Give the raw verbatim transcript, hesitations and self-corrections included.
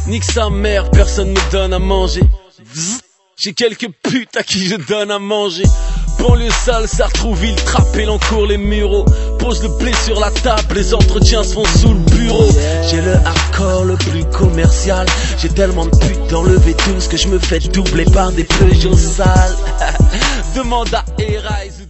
Nique sa mère, personne me donne à manger. J'ai quelques putes à qui je donne à manger. Banlieue sale, Sartrouville, Trappé, l'encourt, les mureaux. Pose le blé sur la table, les entretiens se font sous le bureau. J'ai le hardcore le plus commercial. J'ai tellement de putes dans le V douze que je me fais doubler par des Peugeot sales. Demande à E-Rise.